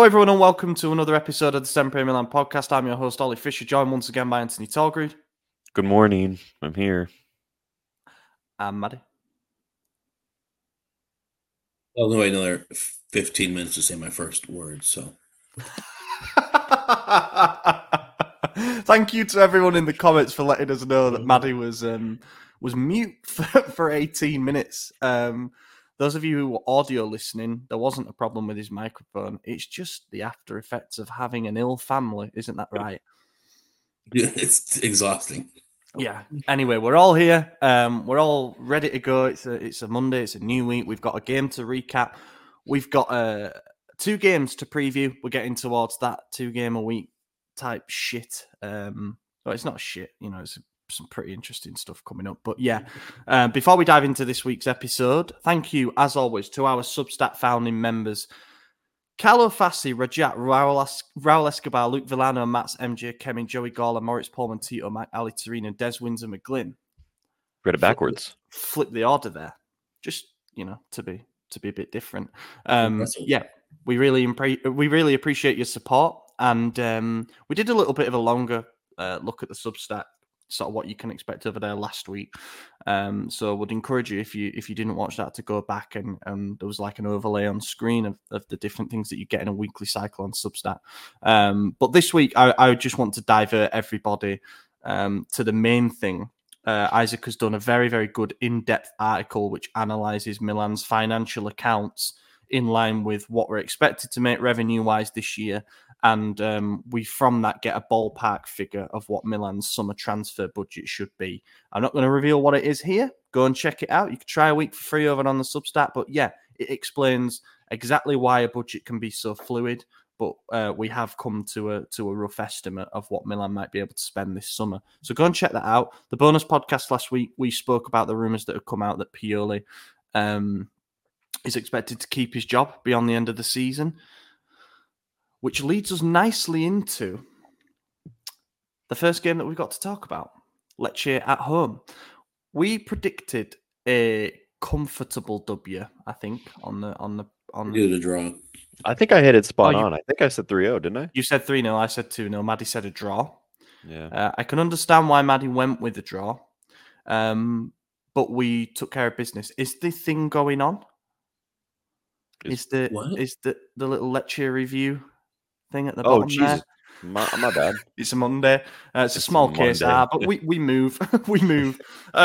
everyone, and welcome to another episode of the Sempre Milan podcast. I'm your host, Ollie Fisher, joined once again by Anthony Talgreed. Good morning. I'm here. And Maddie. I'll wait another 15 minutes to say my first word, so. Thank you to everyone in the comments for letting us know that Maddie was mute for 18 minutes. Those of you who were audio listening, there wasn't a problem with his microphone. It's just the after effects of having an ill family, isn't that right? Yeah, it's exhausting. Yeah. Anyway, we're all here. We're all ready to go. It's a Monday. It's a new week. We've got a game to recap. We've got 2 games to preview. We're getting towards that 2 game a week type shit. Well, it's not shit. It's some pretty interesting stuff coming up. But yeah, before we dive into this week's episode, thank you, as always, to our Substack founding members, Carlo Fassi, Rajat, Raul Escobar, Luke Villano, Mats, MJ, Kemi, Joey Gawler, Moritz Pullman, Tito, Mike, Ali Torino, Des Windsor, McGlynn. Read it backwards. Flip the order there. Just, to be a bit different. Yeah, we really appreciate your support. And we did a little bit of a longer look at the Substack, sort of what you can expect over there last week. So I would encourage you, if you didn't watch that, to go back and there was like an overlay on screen of the different things that you get in a weekly cycle on Substack. But this week, I just want to divert everybody to the main thing. Isaac has done a very, very good in-depth article which analyzes Milan's financial accounts in line with what we're expected to make revenue-wise this year. And we, from that, get a ballpark figure of what Milan's summer transfer budget should be. I'm not going to reveal what it is here. Go and check it out. You can try a week for free over on the Substack. But yeah, it explains exactly why a budget can be so fluid. But we have come to a rough estimate of what Milan might be able to spend this summer. So go and check that out. The bonus podcast last week, we spoke about the rumours that have come out that Pioli is expected to keep his job beyond the end of the season, which leads us nicely into the first game that we've got to talk about, Lecce at home. We predicted a comfortable W, I think, on the. You did a draw. I think I hit it spot on. I think I said 3-0, didn't I? You said 3-0, I said 2-0. Maddie said a draw. Yeah. I can understand why Maddie went with a draw, but we took care of business. Is the thing going on? Is the little Lecce review thing at the bottom Jesus. there? My bad. It's a Monday. It's a small case, but we move. We move.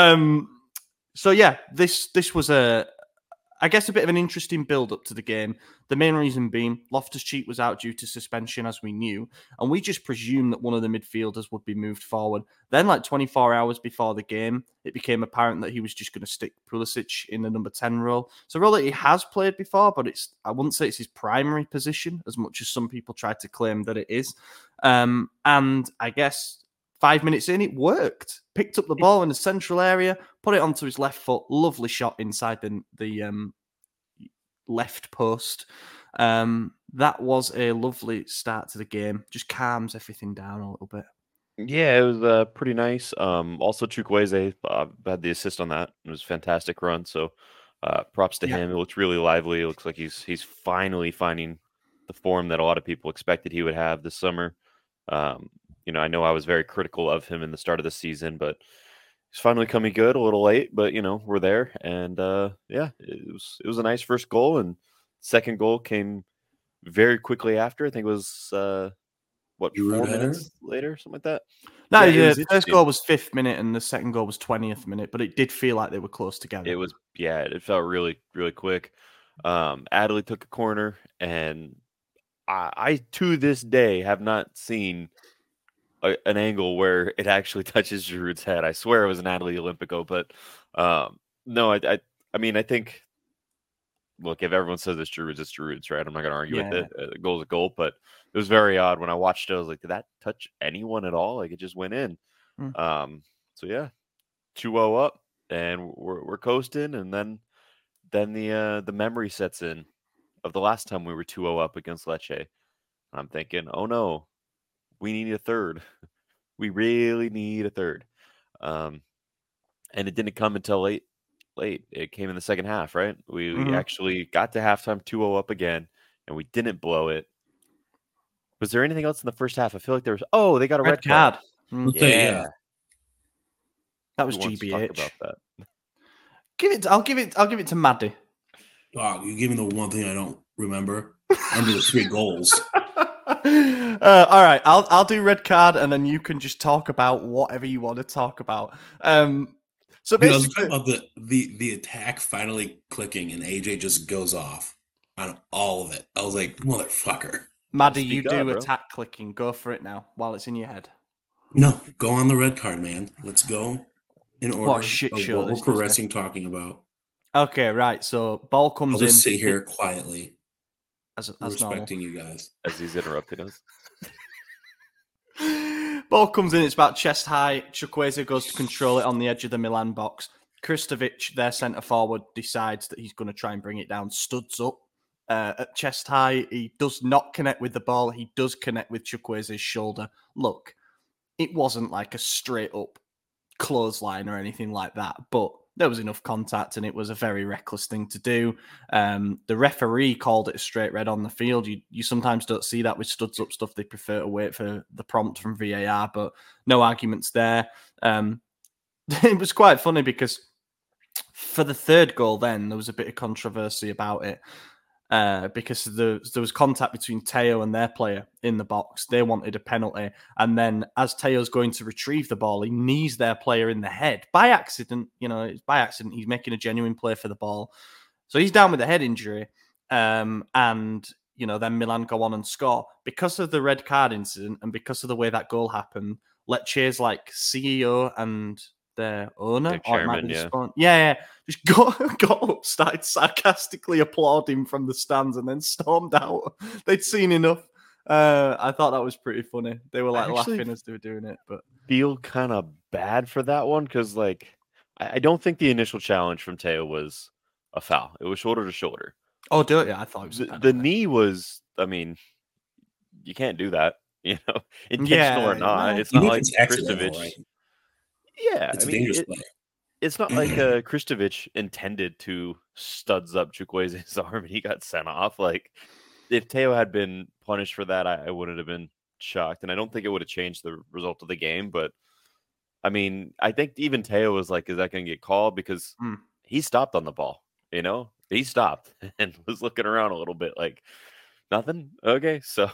So yeah, this was I guess a bit of an interesting build-up to the game. The main reason being Loftus-Cheek was out due to suspension, as we knew, and we just presumed that one of the midfielders would be moved forward. Then, like 24 hours before the game, it became apparent that he was just going to stick Pulisic in the number 10 role. So a role that he has played before, but I wouldn't say it's his primary position, as much as some people try to claim that it is. And I guess 5 minutes in, it worked. Picked up the ball in the central area, put it onto his left foot. Lovely shot inside the left post. That was a lovely start to the game. Just calms everything down a little bit. Yeah, it was pretty nice. Also, Chukwueze had the assist on that. It was a fantastic run. So props to him. It looks really lively. It looks like he's finally finding the form that a lot of people expected he would have this summer. I know I was very critical of him in the start of the season, but he's finally coming good. A little late, but we're there. And it was a nice first goal, and second goal came very quickly after. I think it was 4 minutes later, something like that. No, the first goal was 5th minute, and the second goal was 20th minute. But it did feel like they were close together. It was, it felt really, really quick. Adley took a corner, and I to this day have not seen an angle where it actually touches Giroud's head. I swear it was an Adley Olympico, but no, I mean, I think, look, if everyone says it's Giroud's, right? I'm not going to argue with it. A goal's a goal, but it was very odd. When I watched it, I was like, did that touch anyone at all? Like, it just went in. So yeah, 2-0 up, and we're coasting, and then the memory sets in of the last time we were 2-0 up against Lecce. I'm thinking, oh no, we need a third. We really need a third. And it didn't come until late. It came in the second half, right? We actually got to halftime 2-0 up again, and we didn't blow it. Was there anything else in the first half? I feel like there was. Oh, they got a red card. Yeah. That was Who wants to GBH. talk about that? I'll give it to Maddie. Oh, you gave me the one thing I don't remember. Under the 3 goals. All right, I'll do red card, and then you can just talk about whatever you want to talk about. So Dude, I was basically, talking about the attack finally clicking, and AJ just goes off on all of it. I was like, motherfucker. Maddie, you Speak do up, bro. attack clicking. Go for it now while it's in your head. No, go on the red card, man. Let's go in order What a shit show of what this we're is, progressing talking about. Okay, right. So ball comes I'll in. just sit here quietly, as respecting normal. you guys. As he's interrupting us. Ball comes in, it's about chest high. Chukwueze goes to control it on the edge of the Milan box. Kristovic, their centre forward, decides that he's going to try and bring it down. Studs up at chest high. He does not connect with the ball. He does connect with Chukwueze's shoulder. Look, it wasn't like a straight up clothesline or anything like that, but there was enough contact, and it was a very reckless thing to do. The referee called it a straight red on the field. You sometimes don't see that with studs up stuff. They prefer to wait for the prompt from VAR, but no arguments there. It was quite funny because for the third goal, then there was a bit of controversy about it. Because there was contact between Teo and their player in the box. They wanted a penalty. And then as Teo's going to retrieve the ball, he knees their player in the head by accident. It's by accident. He's making a genuine play for the ball. So he's down with a head injury. And, then Milan go on and score. Because of the red card incident and because of the way that goal happened, Lecce's CEO and their owner, chairman, just got up, started sarcastically applauding from the stands, and then stormed out. They'd seen enough. I thought that was pretty funny. They were laughing as they were doing it, but feel kind of bad for that one because, I don't think the initial challenge from Teo was a foul. It was shoulder to shoulder. Oh, do it? Yeah, I thought it was the knee was. I mean, you can't do that. Intentional or not. It's not like Kristovic. Right? Yeah, it's a dangerous play. It's not like Kristovic intended to studs up Chukwueze's arm and he got sent off. Like, if Teo had been punished for that, I wouldn't have been shocked. And I don't think it would have changed the result of the game. But, I mean, I think even Teo was like, is that going to get called? Because he stopped on the ball, He stopped and was looking around a little bit like, nothing? Okay. So,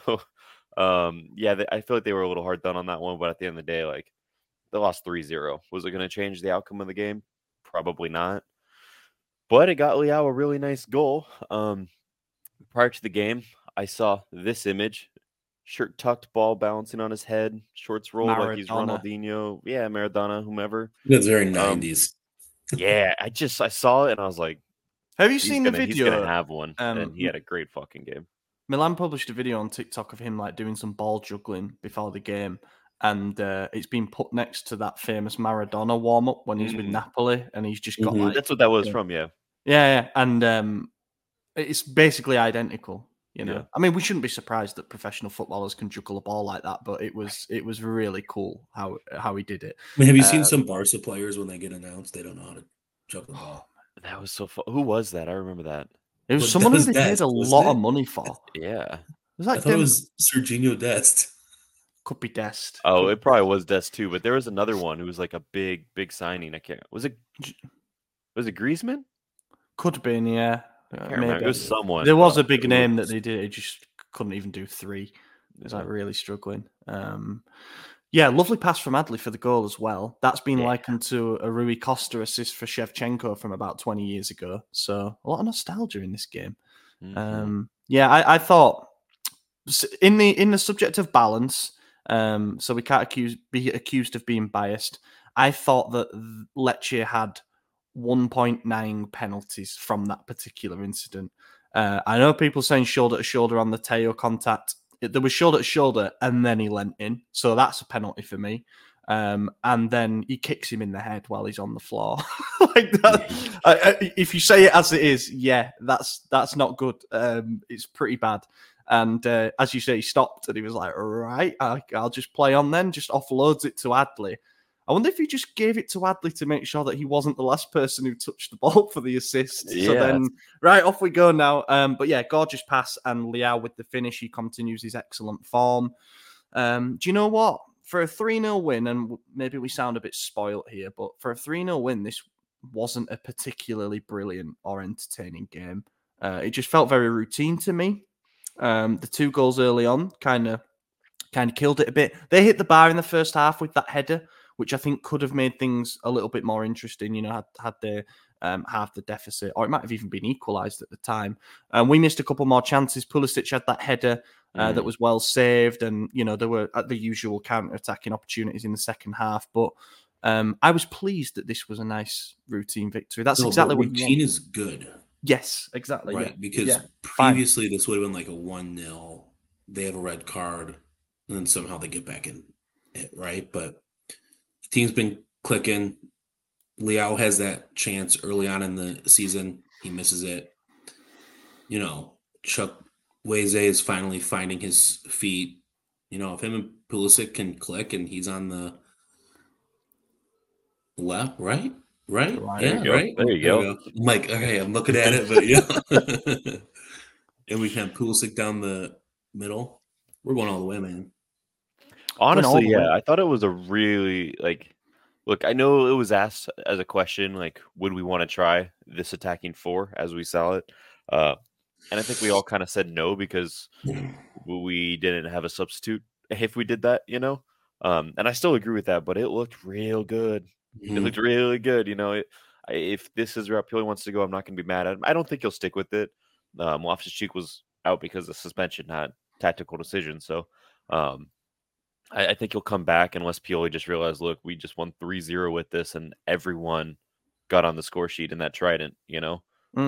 I feel like they were a little hard done on that one. But at the end of the day, they lost 3-0. Was it going to change the outcome of the game? Probably not. But it got Leao a really nice goal. Prior to the game, I saw this image. Shirt tucked, ball balancing on his head, shorts rolled Maradona. like he's Ronaldinho. Yeah, Maradona, whomever. That's very 90s. Yeah, I saw it and I was like, have you seen the video? He's going to have one. And he had a great fucking game. Milan published a video on TikTok of him doing some ball juggling before the game. And it's been put next to that famous Maradona warm-up when he's with Napoli, and he's just got that's what that was from, yeah. Yeah, and it's basically identical, Yeah. I mean, we shouldn't be surprised that professional footballers can juggle a ball like that, but it was really cool how he did it. I mean, have you seen some Barca players when they get announced, they don't know how to juggle the ball? That was so fun. Who was that? I remember that. It was someone who they paid a lot of money for. Yeah. It was I thought it was Serginho Dest. Could be Dest. Oh, it probably was Dest too, but there was another one who was like a big signing. I can't. Was it Griezmann? Could have been, yeah. I can't remember. It was someone. There was a big name that they did. It just couldn't even do 3. It was really struggling. Lovely pass from Adli for the goal as well. That's been likened to a Rui Costa assist for Shevchenko from about 20 years ago. So a lot of nostalgia in this game. I thought in the subject of balance. So we can't be accused of being biased. I thought that Lecce had 1.9 penalties from that particular incident. I know people saying shoulder to shoulder on the Teo contact. There was shoulder to shoulder, and then he leant in, so that's a penalty for me. And then he kicks him in the head while he's on the floor, like that. If you say it as it is, that's not good. It's pretty bad. And as you say, he stopped and he was like, all right, I'll just play on then, just offloads it to Adli. I wonder if he just gave it to Adley to make sure that he wasn't the last person who touched the ball for the assist. Yeah. So then, right, off we go now. But yeah, gorgeous pass, and Leao with the finish. He continues his excellent form. Do you know what? For a 3-0 win, and maybe we sound a bit spoilt here, but for a 3-0 win, this wasn't a particularly brilliant or entertaining game. It just felt very routine to me. The 2 goals early on kind of killed it a bit. They hit the bar in the first half with that header, which I think could have made things a little bit more interesting. You know, had they half the deficit, or it might have even been equalised at the time. We missed a couple more chances. Pulisic had that header that was well saved, and you know there were the usual counter-attacking opportunities in the second half. But I was pleased that this was a nice routine victory. That's exactly what routine is good. Yes, exactly. Right, yeah. because previously this would have been like a 1-0. They have a red card, and then somehow they get back in it, right? But the team's been clicking. Leao has that chance early on in the season. He misses it. You know, Chukwueze is finally finding his feet. You know, if him and Pulisic can click and he's on the left, right? Yeah, right. There you go. I'm like, okay, I'm looking at it, but yeah. And we can have Pulisic down the middle. We're going all the way, man. Honestly, yeah, I thought it was a really look, I know it was asked as a question, like, would we want to try this attacking 4 as we saw it? And I think we all kind of said no because we didn't have a substitute if we did that, you know? And I still agree with that, but it looked real good. It looked really good, you know? If this is where Pioli wants to go, I'm not going to be mad at him. I don't think he'll stick with it. Loftus-Cheek was out because of suspension, not tactical decision. So I think he'll come back unless Pioli just realized, look, we just won 3-0 with this, and everyone got on the score sheet in that trident, you know?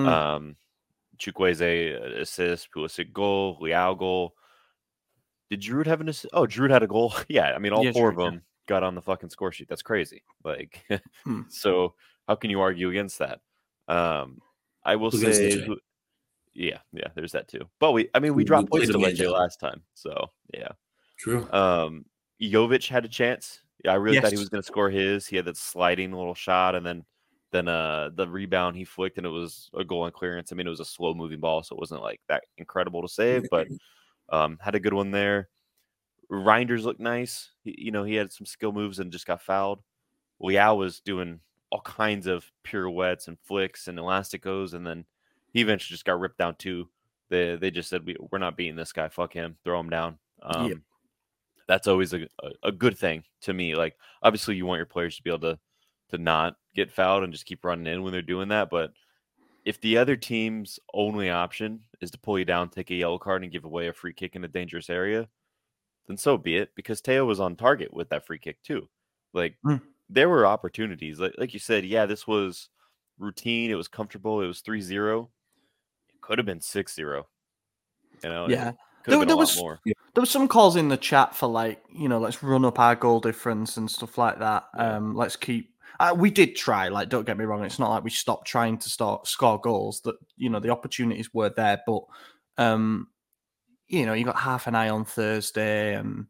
Chukwueze assist, Pulisic goal, Leao goal. Did Giroud have an assist? Oh, Giroud had a goal. Yeah, I mean, all 4 of them got on the fucking score sheet. That's crazy. Like, so how can you argue against that? I will say, yeah, there's that too. But we dropped points to Lecce last time, so yeah. True. Jovic had a chance. Yeah, I really thought he was going to score his. He had that sliding little shot, and then the rebound he flicked, and it was a goal on clearance. I mean, it was a slow moving ball, so it wasn't like that incredible to save, but had a good one there. Reinders looked nice. He had some skill moves and just got fouled. Leao was doing all kinds of pirouettes and flicks and elasticos, and then he eventually just got ripped down too. They just said, we're not beating this guy. Fuck him. Throw him down. That's always a good thing to me. Like, obviously you want your players to be able to not get fouled and just keep running in when they're doing that. But if the other team's only option is to pull you down, take a yellow card, and give away a free kick in a dangerous area, then so be it, because Teo was on target with that free kick too. Like, there were opportunities. Like you said, yeah, this was routine. It was comfortable. It was 3-0. It could have been 6-0. You know? Yeah. There was some calls in the chat for, like, you know, let's run up our goal difference and stuff like that. Let's keep. We did try. Like, don't get me wrong. It's not like we stopped trying to score goals. That, you know, the opportunities were there, but you know, you got half an eye on Thursday, and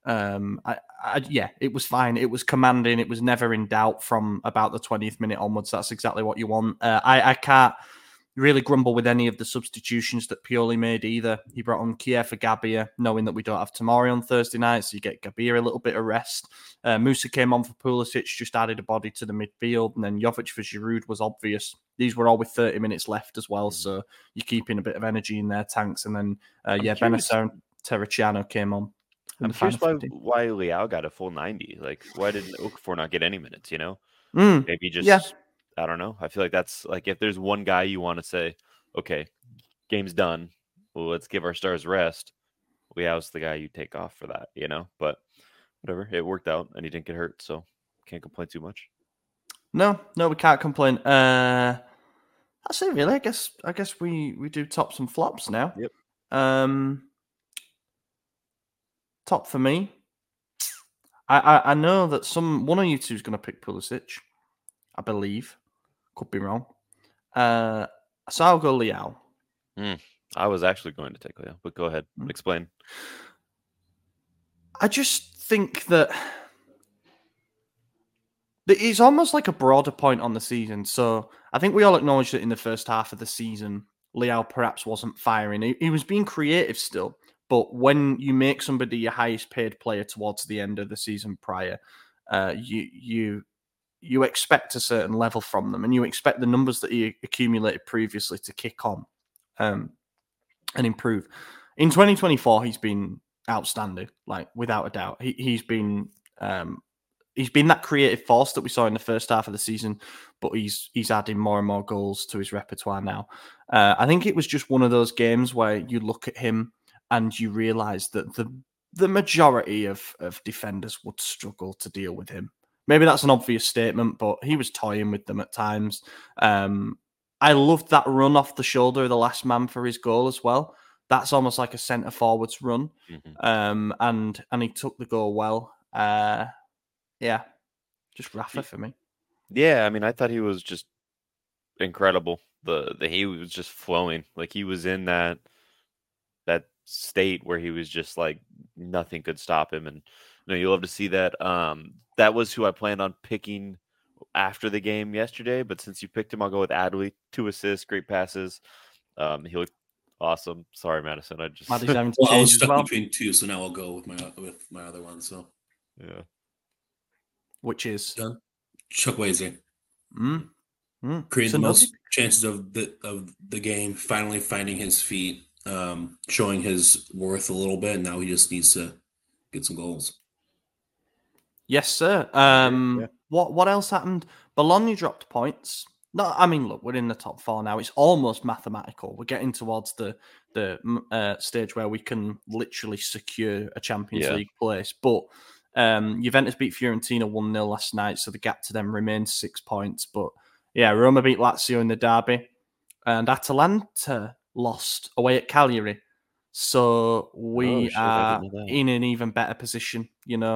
it was fine. It was commanding. It was never in doubt from about the 20th minute onwards. That's exactly what you want. I can't really grumble with any of the substitutions that Pioli made either. He brought on Kier for Gabia, knowing that we don't have Tomori on Thursday night, so you get Gabia a little bit of rest. Musa came on for Pulisic, just added a body to the midfield, and then Jovic for Giroud was obvious. These were all with 30 minutes left as well, so you're keeping a bit of energy in their tanks. And then, Benacer and Terracciano came on. I'm curious why Leao got a full 90. Like, why didn't Okafor not get any minutes, you know? Maybe just... Yeah. I don't know. I feel like that's like, if there's one guy you want to say, okay, game's done, well, let's give our stars rest, Leao's the guy you take off for that, you know? But whatever, it worked out and he didn't get hurt, so can't complain too much. No, we can't complain. That's it, really. I guess we do tops and flops now. Yep. Top for me. I know that one of you two is going to pick Pulisic, I believe. Could be wrong. So I'll go Leao. I was actually going to take Leao, but go ahead. Explain. I just think that It's almost like a broader point on the season. So I think we all acknowledge that in the first half of the season, Leao perhaps wasn't firing. He was being creative still. But when you make somebody your highest paid player towards the end of the season prior, you expect a certain level from them, and you expect the numbers that he accumulated previously to kick on and improve. In 2024, he's been outstanding, like without a doubt. He's been that creative force that we saw in the first half of the season, but he's adding more and more goals to his repertoire now. I think it was just one of those games where you look at him and you realise that the majority of defenders would struggle to deal with him. Maybe that's an obvious statement, but he was toying with them at times. I loved that run off the shoulder of the last man for his goal as well. That's almost like a centre forwards run, and he took the goal well. Yeah, just Rafa for me. Yeah, I mean, I thought he was just incredible. He was just flowing, like he was in that state where he was just like nothing could stop him, and you love to see that. That was who I planned on picking after the game yesterday, but since you picked him, I'll go with Adley. 2 assists, great passes. He looked awesome. Sorry, Madison. I was stuck between 2, so now I'll go with my other one. So yeah, which is Chukwueze. Created the most chances of the game. Finally finding his feet, showing his worth a little bit. Now he just needs to get some goals. Yes, sir. What else happened? Bologna dropped points. No, I mean, look, we're in the top 4 now. It's almost mathematical. We're getting towards the stage where we can literally secure a Champions League place. But Juventus beat Fiorentina 1-0 last night, so the gap to them remains 6 points. But yeah, Roma beat Lazio in the derby, and Atalanta lost away at Cagliari. So we are in an even better position,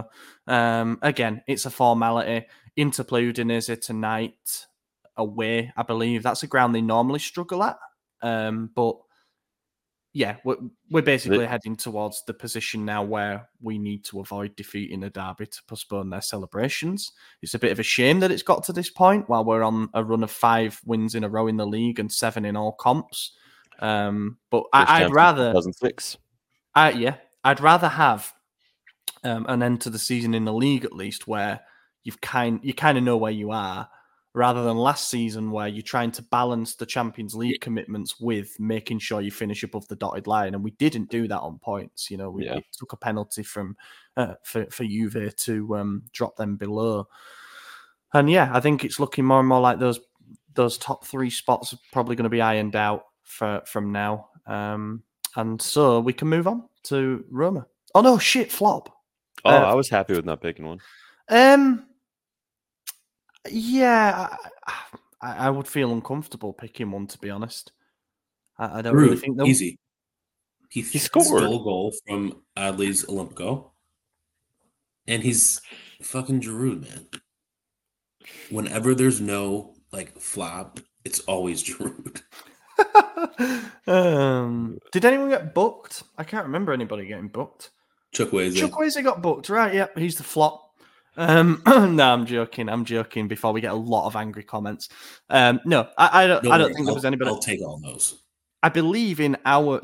Again, it's a formality. Inter play Udinese tonight away, I believe. That's a ground they normally struggle at. But yeah, we're basically heading towards the position now where we need to avoid defeating a derby to postpone their celebrations. It's a bit of a shame that it's got to this point while we're on a run of 5 wins in a row in the league and 7 in all comps. But I'd rather 2006. I'd rather have an end to the season in the league at least where you kind of know where you are, rather than last season where you're trying to balance the Champions League commitments with making sure you finish above the dotted line, and we didn't do that on points. We took a penalty from for Juve to drop them below, and yeah, I think it's looking more and more like those top 3 spots are probably going to be ironed out from now. And so we can move on to Roma. Oh no, shit, flop. I was happy with not picking one. Yeah, I would feel uncomfortable picking one, to be honest. I don't really think that easy. He scored a goal from Adley's Olympico, and he's fucking Giroud, man. Whenever there's no flop, it's always Giroud. Did anyone get booked? I can't remember anybody getting booked. Chukwueze got booked, right? Yep, he's the flop. No, I'm joking. Before we get a lot of angry comments, no, I don't think there was anybody. I'll take all those. I believe in our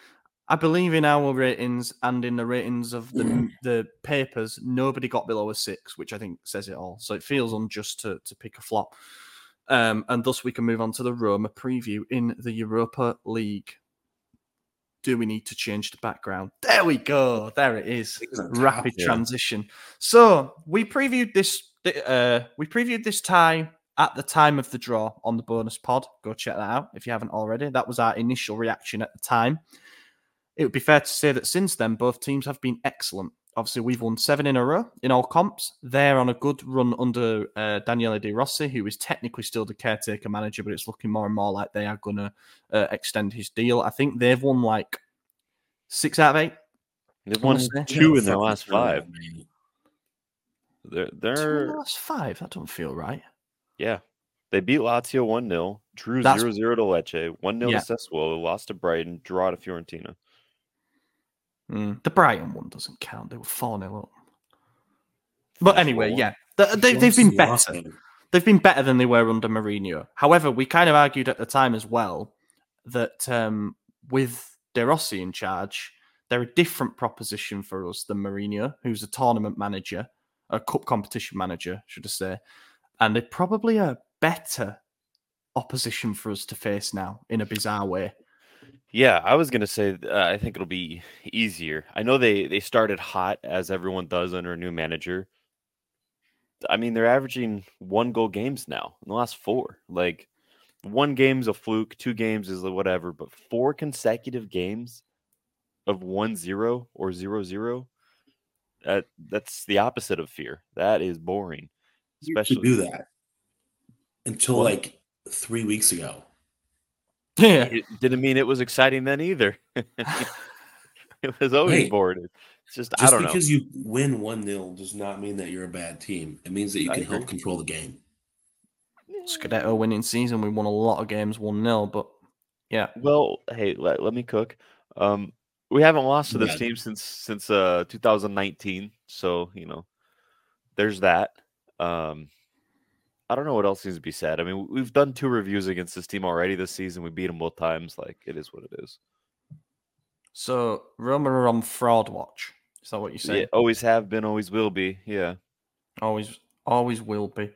ratings and in the ratings of the papers. Nobody got below a 6, which I think says it all. So it feels unjust to pick a flop. And thus we can move on to the Roma preview in the Europa League. Do we need to change the background? There we go. There it is. Rapid transition. So we previewed this. We previewed this tie at the time of the draw on the bonus pod. Go check that out if you haven't already. That was our initial reaction at the time. It would be fair to say that since then, both teams have been excellent. Obviously, we've won 7 in a row in all comps. They're on a good run under Daniele De Rossi, who is technically still the caretaker manager, but it's looking more and more like they are going to extend his deal. I think they've won 6 out of 8. They've won 2 in their last 5. They're 2 in the last 5? That don't feel right. Yeah. They beat Lazio 1-0, drew 0-0 to Lecce, 1-0 to Sassuolo, lost to Brighton, draw to Fiorentina. The Brighton one doesn't count. They were 4-0 up. But anyway, yeah. They've been better. They've been better than they were under Mourinho. However, we kind of argued at the time as well that with De Rossi in charge, they're a different proposition for us than Mourinho, who's a tournament manager, a cup competition manager, should I say. And they're probably a better opposition for us to face now in a bizarre way. Yeah, I was going to say, I think it'll be easier. I know they started hot, as everyone does under a new manager. I mean, they're averaging 1-goal games now in the last 4. Like, 1 game's a fluke, 2 games is whatever, but 4 consecutive games of 1-0 or 0-0, that's the opposite of fear. That is boring. Especially do that until like 3 weeks ago. Yeah, it didn't mean it was exciting then either. It was always boring. It's just I don't know. Just because you win 1-0 does not mean that you're a bad team. It means that you can help control the game. Scudetto winning season, we won a lot of games 1-0, but yeah. Well, hey, let me cook. We haven't lost to this team since 2019, so there's that. I don't know what else needs to be said. I mean, we've done 2 reviews against this team already this season. We beat them both times. Like, it is what it is. So, Roma are on fraud watch. Is that what you say? Yeah, always have been, always will be. Yeah. Always will be.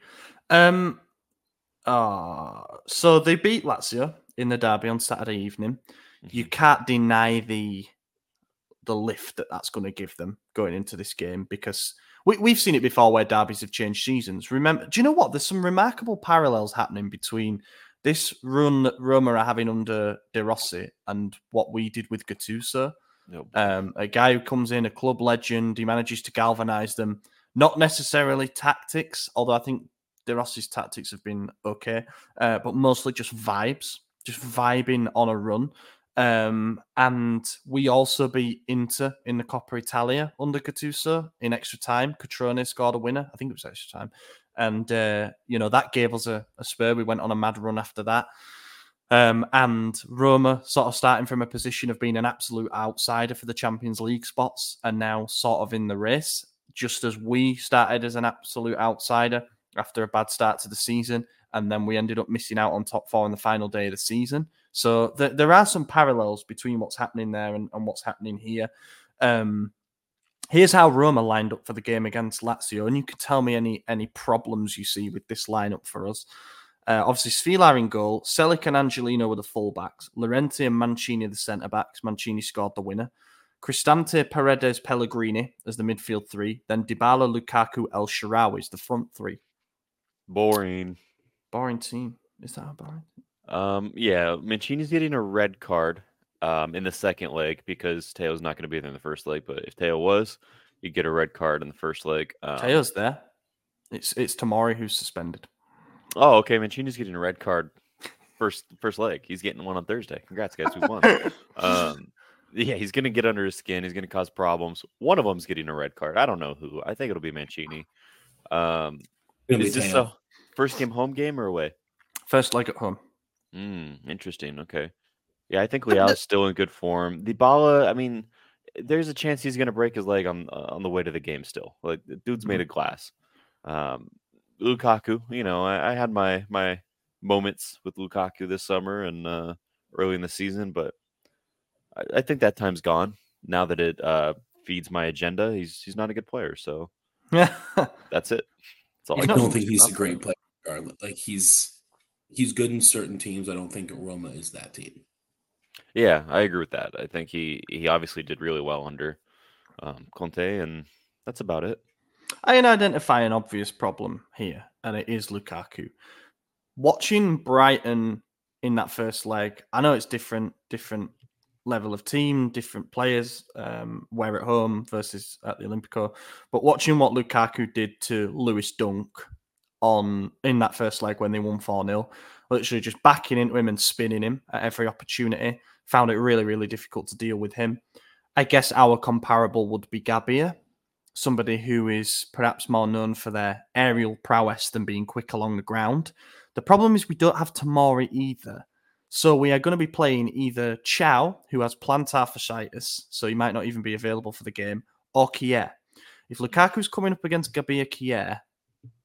So they beat Lazio in the derby on Saturday evening. Mm-hmm. You can't deny the lift that's going to give them going into this game, because we've seen it before where derbies have changed seasons. Remember, do you know what? There's some remarkable parallels happening between this run that Roma are having under De Rossi and what we did with Gattuso. Nope. A guy who comes in, a club legend, he manages to galvanise them. Not necessarily tactics, although I think De Rossi's tactics have been okay, but mostly just vibes, just vibing on a run. And we also beat Inter in the Coppa Italia under Gattuso in extra time. Cutrone scored a winner. I think it was extra time. And, that gave us a spur. We went on a mad run after that. And Roma sort of starting from a position of being an absolute outsider for the Champions League spots and now sort of in the race, just as we started as an absolute outsider after a bad start to the season. And then we ended up missing out on top 4 on the final day of the season. So there are some parallels between what's happening there and what's happening here. Here's how Roma lined up for the game against Lazio, and you can tell me any problems you see with this lineup for us. Obviously, Svilar in goal, Selic and Angelino were the fullbacks, Llorente and Mancini the centre-backs. Mancini scored the winner. Cristante, Paredes, Pellegrini as the midfield 3. Then Dybala, Lukaku, El Shaarawy is the front 3. Boring team. Is that boring? Yeah, Mancini's getting a red card in the second leg because Teo's not going to be there in the first leg. But if Teo was, you'd get a red card in the first leg. Teo's there. It's Tomori who's suspended. Oh, okay. Mancini's getting a red card first leg. He's getting one on Thursday. Congrats, guys. We won. Yeah, he's going to get under his skin. He's going to cause problems. One of them's getting a red card. I don't know who. I think it'll be Mancini. Is this a first game home game or away? First leg at home. Interesting. Okay. Yeah, I think Leao's still in good form. Dybala, I mean, there's a chance he's going to break his leg on the way to the game still. Like, the dude's made of glass. Lukaku, I had my moments with Lukaku this summer and early in the season, but I think that time's gone now that it feeds my agenda. He's not a good player, so that's it. That's all I don't think he's a great player. Like, he's good in certain teams. I don't think Roma is that team. Yeah, I agree with that. I think he obviously did really well under Conte, and that's about it. I can identify an obvious problem here, and it is Lukaku. Watching Brighton in that first leg, I know it's different level of team, different players, where at home versus at the Olimpico, but watching what Lukaku did to Lewis Dunk in that first leg when they won 4-0, literally just backing into him and spinning him at every opportunity, found it really, really difficult to deal with him. I guess our comparable would be Gabbia, somebody who is perhaps more known for their aerial prowess than being quick along the ground. The problem is we don't have Tomori either. So we are going to be playing either Chow, who has plantar fasciitis, so he might not even be available for the game, or Kier. If Lukaku's coming up against Gabbia Kier,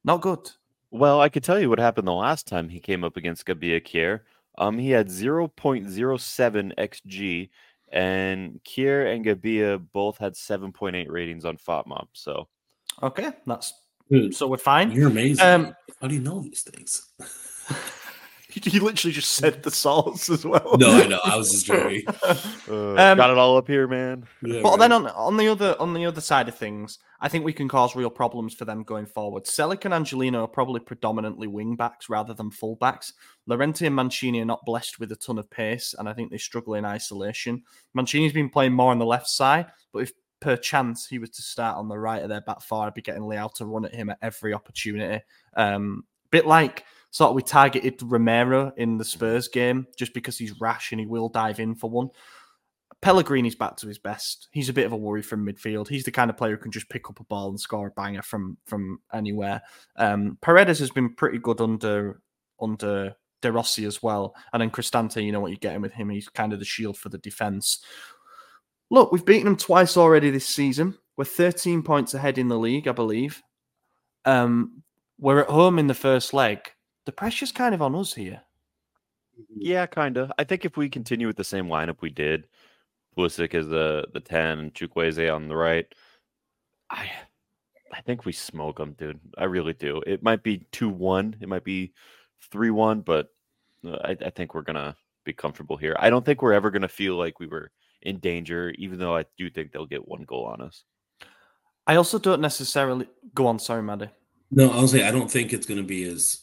Not good. Well, I could tell you what happened the last time he came up against Gabia Kier. He had 0.07 XG, and Kier and Gabia both had 7.8 ratings on FOTMOP. So, okay, that's Dude, so we're fine. You're amazing. How do you know these things? You literally just said the source as well. No, I know. I was just joking. Got it all up here, man. Yeah, But right. then on the other side of things, I think we can cause real problems for them going forward. Selic and Angelino are probably predominantly wing backs rather than full backs. Llorente and Mancini are not blessed with a ton of pace, and I think they struggle in isolation. Mancini's been playing more on the left side, but if per chance he was to start on the right of their back four, I'd be getting Leao to run at him at every opportunity. Bit like sort of we targeted Romero in the Spurs game just because he's rash and he will dive in for one. Pellegrini's back to his best. He's a bit of a worry from midfield. He's the kind of player who can just pick up a ball and score a banger from anywhere. Paredes has been pretty good under De Rossi as well. And then Cristante, you know what you're getting with him. He's kind of the shield for the defence. Look, we've beaten them twice already this season. We're 13 points ahead in the league, I believe. We're at home in the first leg. The pressure's kind of on us here. Yeah, kind of. I think if we continue with the same lineup we did, Pulisic is the 10, and Chukwueze on the right, I think we smoke them, dude. I really do. It might be 2-1. It might be 3-1, but I think we're going to be comfortable here. I don't think we're ever going to feel like we were in danger, even though I do think they'll get one goal on us. I also don't necessarily... Go on, sorry, Maddie. No, honestly, I don't think it's going to be as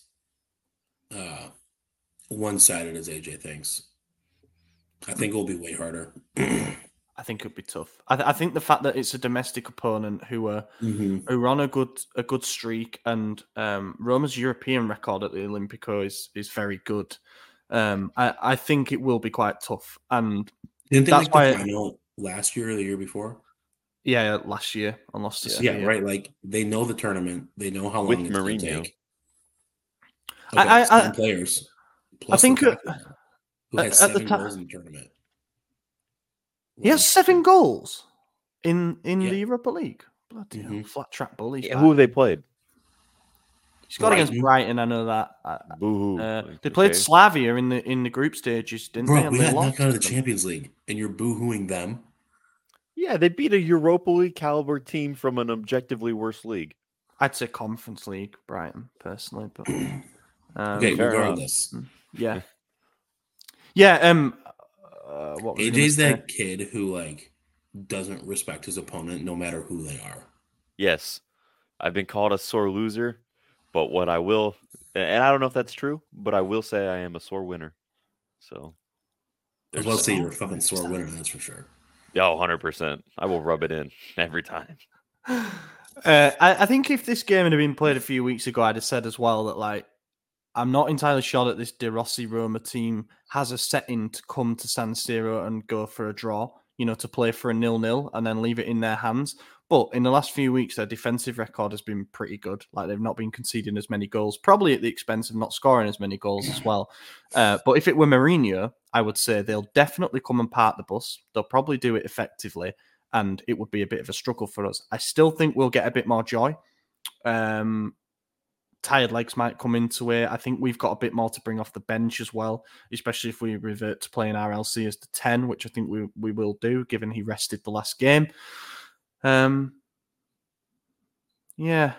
one-sided as AJ thinks. I think it will be way harder. I think it'd be tough. I think the fact that it's a domestic opponent who are on a good streak, and Roma's European record at the Olimpico is very good. I think it will be quite tough, and didn't they that's make why the final last year or the year before? Yeah, last year and lost to Sevilla. Yeah, right. Like they know the tournament, they know how long it's going to take. Okay, seven players. Plus I think who had 7 goals in the tournament. He has 7 goals in the Europa League. Bloody hell, flat track bully. Yeah, who have they played? He's got against Brighton. I know that. They played Slavia in the group stages, didn't they? We got knocked out of the Champions League, and you're boo-hooing them. Yeah, they beat a Europa League caliber team from an objectively worse league. I'd say Conference League, Brighton, personally, but okay, regardless. Yeah. What was AJ's that kid who doesn't respect his opponent no matter who they are. Yes, I've been called a sore loser, but what I will, and I don't know if that's true, but I will say I am a sore winner. So I was about to say you're a fucking sore winner, that's for sure. Yeah, 100%. I will rub it in every time. I think if this game had been played a few weeks ago, I'd have said as well that I'm not entirely sure that this De Rossi Roma team has a setting to come to San Siro and go for a draw, to play for a 0-0 and then leave it in their hands. But in the last few weeks, their defensive record has been pretty good. They've not been conceding as many goals, probably at the expense of not scoring as many goals as well. But if it were Mourinho, I would say they'll definitely come and park the bus. They'll probably do it effectively, and it would be a bit of a struggle for us. I still think we'll get a bit more joy. Tired legs might come into it. I think we've got a bit more to bring off the bench as well, especially if we revert to playing RLC as the 10, which I think we will do, given he rested the last game. Yeah.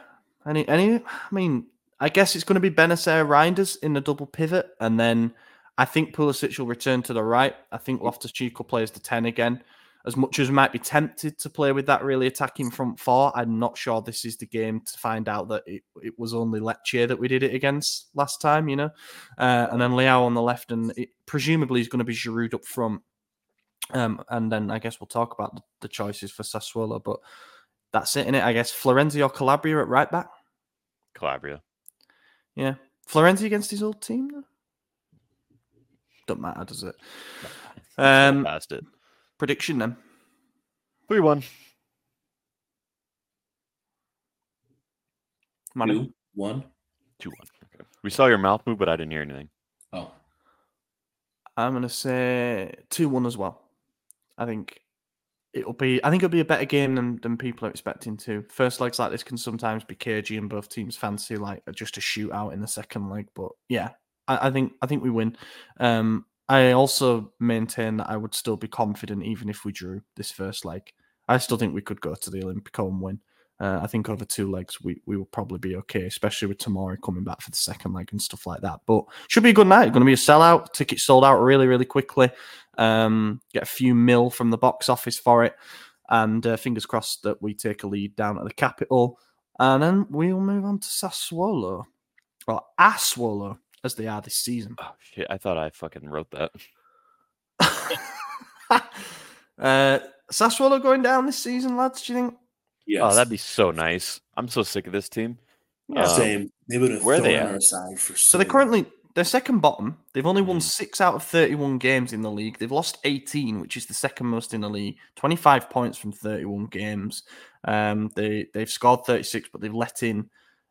I guess it's going to be Benacer Reinders in the double pivot, and then I think Pulisic will return to the right. I think Loftus-Cheek will play as the 10 again. As much as we might be tempted to play with that really attacking front four, I'm not sure this is the game to find out that it was only Lecce that we did it against last time, And then Leao on the left, and presumably he's going to be Giroud up front. And then I guess we'll talk about the choices for Sassuolo, but that's it, innit? I guess Florenzi or Calabria at right back? Calabria. Yeah. Florenzi against his old team, though? Don't matter, does it? Past it. Prediction then? 3-1. 2-1. 2-1. Okay. We saw your mouth move, but I didn't hear anything. Oh. I'm going to say 2-1 as well. I think I think it'll be a better game than people are expecting to. First legs like this can sometimes be cagey and both teams fancy like just a shootout in the second leg. But yeah, I think we win. I also maintain that I would still be confident even if we drew this first leg. I still think we could go to the Olympico and win. I think over 2 legs we will probably be okay, especially with Tomori coming back for the second leg and stuff like that. But should be a good night. Going to be a sellout. Tickets sold out really, really quickly. Get a few mil from the box office for it. And fingers crossed that we take a lead down at the capital. And then we'll move on to Sassuolo. Or Assuolo, as they are this season. Oh, shit. I thought I fucking wrote that. Sassuolo going down this season, lads, do you think? Yes. Oh, that'd be so nice. I'm so sick of this team. Yeah. Same. They would have where are thrown they on at? our side for So they're second bottom. They've only won Mhm. 6 out of 31 games in the league. They've lost 18, which is the second most in the league. 25 points from 31 games. They've scored 36, but they've let in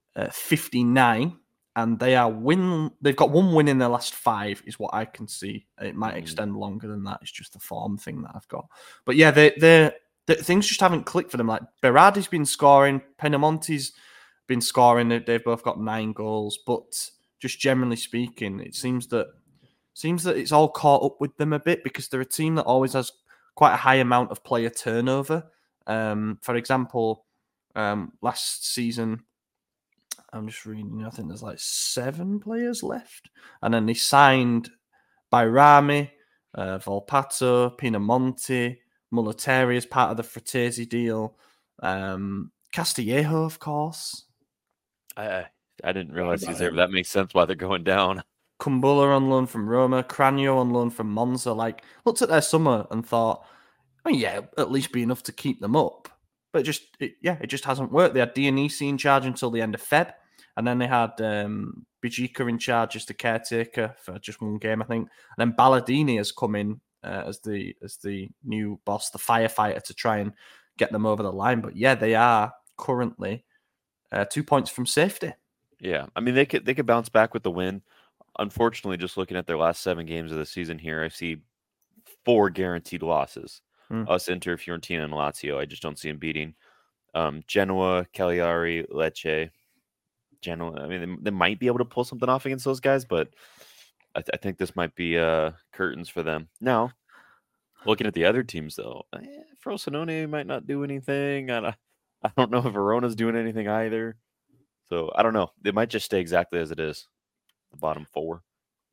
59. And they've got 1 win in their last 5, is what I can see. It might extend longer than that. It's just the form thing that I've got. But yeah, things just haven't clicked for them. Like Berardi's been scoring, Penamonti's been scoring. They've both got 9 goals, but just generally speaking, it seems that it's all caught up with them a bit because they're a team that always has quite a high amount of player turnover. For example, last season, I'm just reading, I think there's like 7 players left. And then they signed Bairami, Volpato, Pinamonti, Mulateri as part of the Fratesi deal. Castillejo, of course. I didn't realize he's there, but that makes sense why they're going down. Kumbula on loan from Roma, Cranio on loan from Monza. Like, looked at their summer and thought, oh yeah, at least be enough to keep them up. But it just hasn't worked. They had Dionisi in charge until the end of Feb. And then they had Bijika in charge as the caretaker for just 1 game, I think. And then Balladini has come in as the new boss, the firefighter, to try and get them over the line. But yeah, they are currently 2 points from safety. Yeah, I mean they could bounce back with the win. Unfortunately, just looking at their last 7 games of the season here, I see 4 guaranteed losses. Us, Inter, Fiorentina, and Lazio. I just don't see them beating Genoa, Cagliari, Lecce. Genoa. I mean, they might be able to pull something off against those guys, but I think this might be curtains for them. Now, looking at the other teams, though, Frosinone might not do anything. I don't know if Verona's doing anything either. So I don't know. They might just stay exactly as it is, the bottom 4.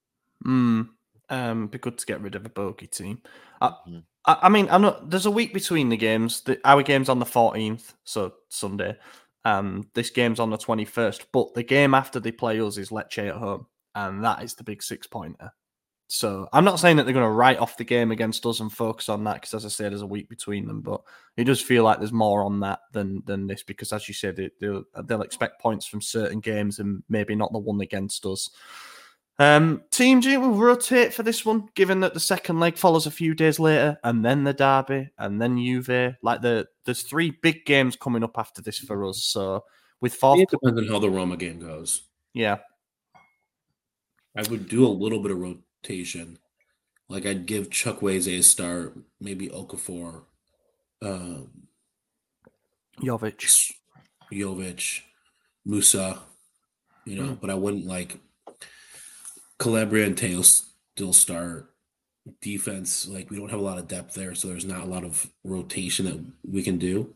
Be good to get rid of a bogey team. I mean, I know there's a week between the games. Our game's on the 14th, so Sunday. This game's on the 21st, but the game after they play us is Lecce at home, and that is the big 6-pointer. So I'm not saying that they're going to write off the game against us and focus on that because, as I say, there's a week between them. But it does feel like there's more on that than this because, as you said, they'll expect points from certain games and maybe not the one against us. Team G will rotate for this one, given that the second leg follows a few days later, and then the derby, and then Juve. Like there's 3 big games coming up after this for us. So with 4, it depends on how the Roma game goes. Yeah, I would do a little bit of rotation. Like I'd give Chukwueze a start, maybe Okafor, Jovic, Musa, but I wouldn't like Calabria and Teo still start. Defense, like we don't have a lot of depth there, so there's not a lot of rotation that we can do.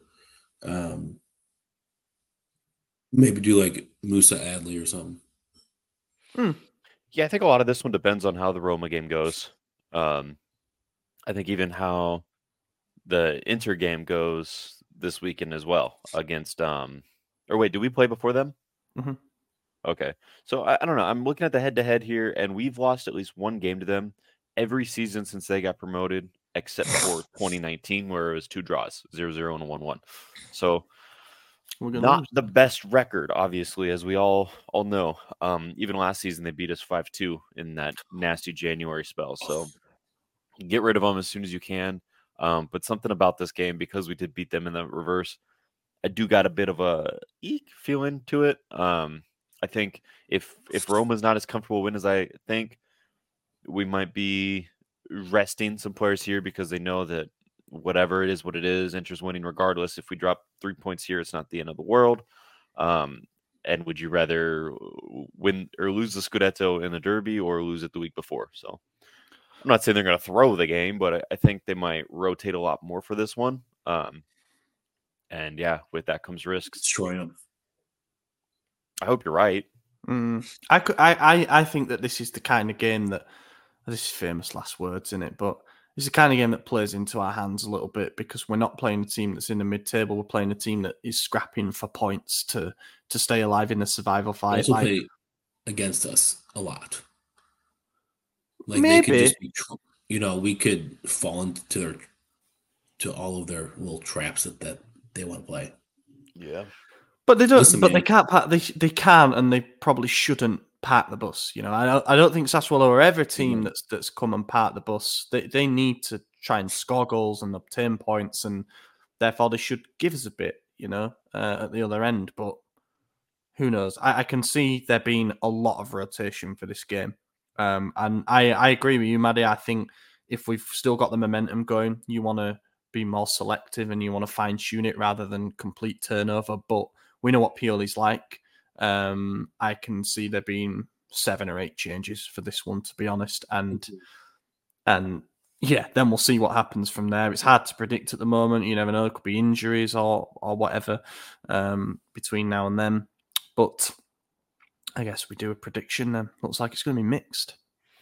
Maybe do like Musa Adley or something. Yeah, I think a lot of this one depends on how the Roma game goes. I think even how the Inter game goes this weekend as well against or wait, do we play before them? Mm-hmm. Okay. So I don't know. I'm looking at the head-to-head here, and we've lost at least 1 game to them every season since they got promoted, except for 2019, where it was 2 draws, 0-0 and 1-1. So not the best record, obviously, as we all know. Even last season, they beat us 5-2 in that nasty January spell. So get rid of them as soon as you can. But something about this game, because we did beat them in the reverse, I do got a bit of a eek feeling to it. I think if Roma's not as comfortable win as I think, we might be resting some players here because they know that whatever it is, what it is. Inter's winning regardless. If we drop 3 points here, it's not the end of the world. And would you rather win or lose the Scudetto in the Derby or lose it the week before? So I'm not saying they're going to throw the game, but I think they might rotate a lot more for this one. And yeah, with that comes risks. Destroy them. I hope you're right. I think that this is the kind of game that, this is famous last words, isn't it? But it's the kind of game that plays into our hands a little bit because we're not playing a team that's in the mid-table. We're playing a team that is scrapping for points to stay alive in the survival fight. Also play against us a lot. Like maybe. They could just be, we could fall into all of their little traps that they want to play. Yeah. But they don't. Listen, but man, they can't pack. They can, and they probably shouldn't park the bus. I don't think Sassuolo are ever a team that's come and parked the bus. They need to try and score goals and obtain points, and therefore they should give us a bit. At the other end. But who knows? I can see there being a lot of rotation for this game, and I agree with you, Maddie. I think if we've still got the momentum going, you want to be more selective and you want to fine tune it rather than complete turnover. But we know what Pioli's like. I can see there being 7 or 8 changes for this one, to be honest. And yeah, then we'll see what happens from there. It's hard to predict at the moment. You never know. There could be injuries or whatever between now and then. But I guess we do a prediction then. Looks like it's going to be mixed.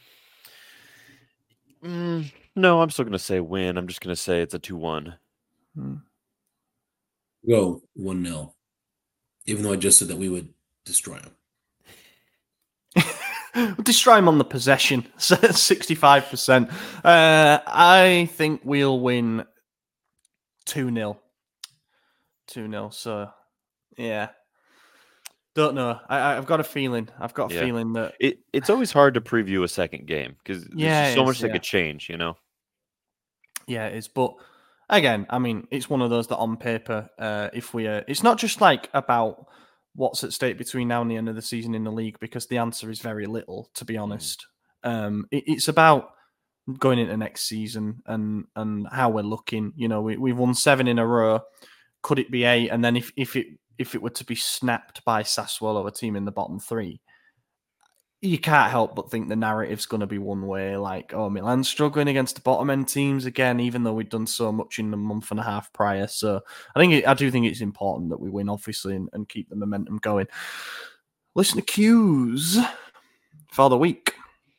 No, I'm still going to say win. I'm just going to say it's a 2-1. Go 1-0. Even though I just said that we would destroy them. We'll destroy them on the possession, 65%. I think we'll win 2-0. 2-0. So, yeah. Don't know. I've got a feeling. Feeling that it's always hard to preview a second game because there's so much that could change, Yeah, it is. But again, I mean, it's one of those that on paper, it's not just like about what's at stake between now and the end of the season in the league, because the answer is very little, to be honest. It's about going into next season and how we're looking. We've won 7 in a row. Could it be 8? And then if it were to be snapped by Sassuolo, a team in the bottom 3, you can't help but think the narrative's going to be one way, like, oh, Milan's struggling against the bottom end teams again, even though we've done so much in the month and a half prior. So I do think it's important that we win, obviously, and keep the momentum going. Listener cues for the week.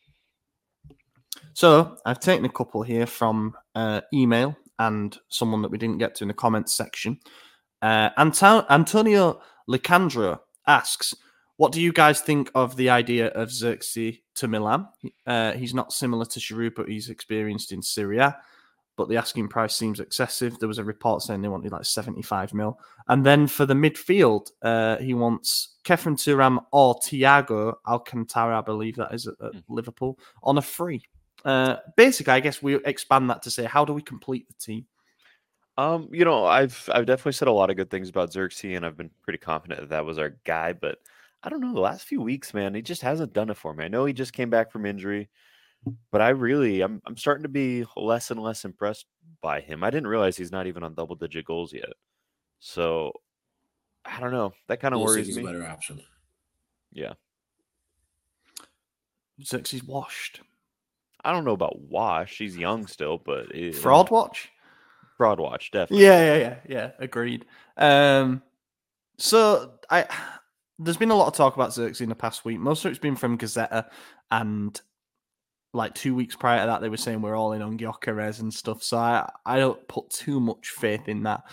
So I've taken a couple here from email and someone that we didn't get to in the comments section. Antonio Licandro asks, what do you guys think of the idea of Xerxes to Milan? He's not similar to Giroud, but he's experienced in Serie A. But the asking price seems excessive. There was a report saying they wanted like 75 mil. And then for the midfield, he wants Kefren Turam or Thiago Alcantara, I believe that is at Liverpool, on a free. Basically, I guess we expand that to say, how do we complete the team? I've definitely said a lot of good things about Xerxes, and I've been pretty confident that was our guy, but I don't know, the last few weeks, man, he just hasn't done it for me. I know he just came back from injury, but I'm starting to be less and less impressed by him. I didn't realize he's not even on double-digit goals yet. So, I don't know. That kind of worries me. A better option. Yeah. Xerxes washed. I don't know about wash. He's young still, but... Fraud watch? Fraud watch, definitely. Yeah. Agreed. So, there's been a lot of talk about Xerxes in the past week. Most of it's been from Gazzetta, and like 2 weeks prior to that, they were saying we're all in on Gyökeres and stuff. So I don't put too much faith in that.